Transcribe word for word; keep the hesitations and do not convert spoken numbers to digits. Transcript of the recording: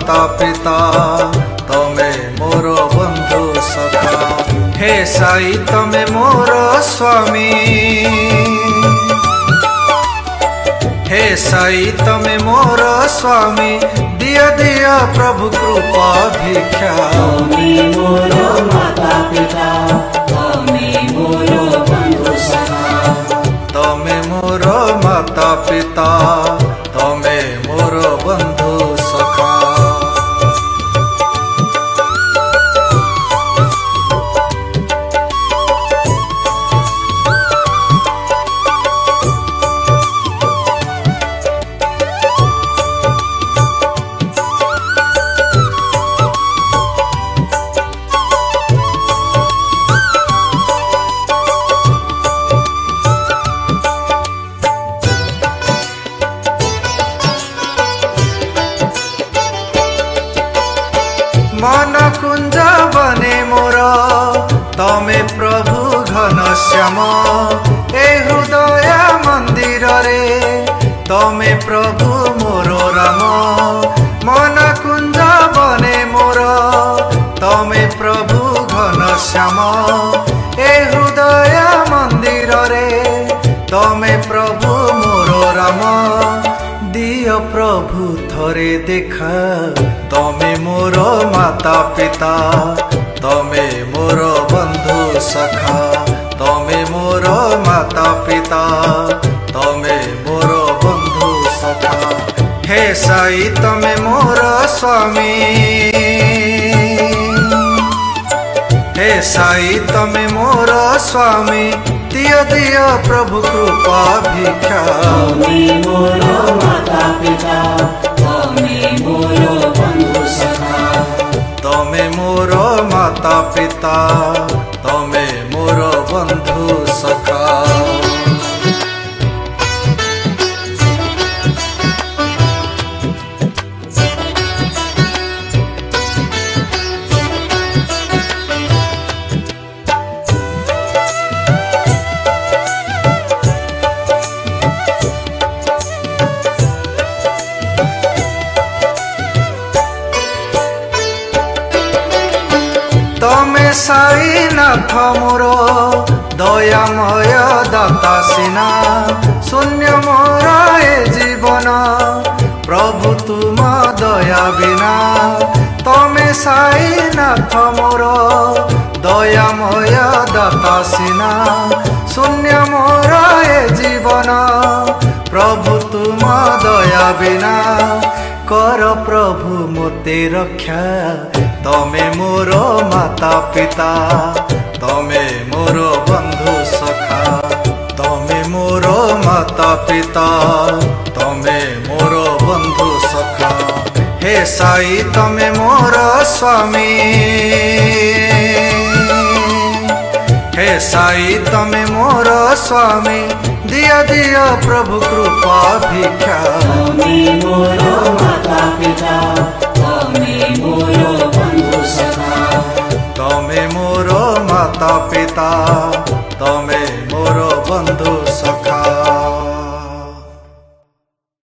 माता पिता तमे मोर बंधु सखा। हे साई तमे मोर स्वामी, हे साई तमे मोर स्वामी, दिया दिया प्रभु कृपा भिक्षा। तमे मोर माता पिता तमे मोर बंधु सखा। तमे मोर माता पिता तमे मोर बंधु सखा। मन कुंज बने मोर तमे प्रभु घनश्याम। ए हृदय मंदिर रे तमे प्रभु मोर राम। मन कुंज बने मोर तमे प्रभु घनश्याम। ए हृदय मंदिर रे तमे प्रभु मोर राम। दिय प्रभु थरे देखा तमे मोर माता पिता तमे मोर बंधु सखा। तमे मोर माता पिता तमे मोर बंधु सखा। हे साई तमे मोर स्वामी, हे साई तमे मोर स्वामी, दिय दिय प्रभु कृपा भिक्षा। तमे मोर माता पिता तमे मोर बंधु सखा। तमे मोर माता पिता तमे मोर बंधु सखा। तमे साई नाथ मोर दयामय दाता सिना। शून्य मोर ए जीवन प्रभु तुम दया बिना। तमे साई नाथ मोर दयामय दाता सिना। शून्य मोर ए जीवन प्रभु तुम दया बिना। कर प्रभु मोते रक्षा तमे मोर माता पिता तमे मोर बंधु सखा। तमे मोर माता पिता तमे मोर बंधु सखा। हे साई तमे मोर स्वामी, हे साई तमे मोर स्वामी, दिया दिया प्रभु कृपा भिक्षा। तमे मोर माता पिता तमे मोर बंधु सखा। तमे मोर माता पिता तमे मोर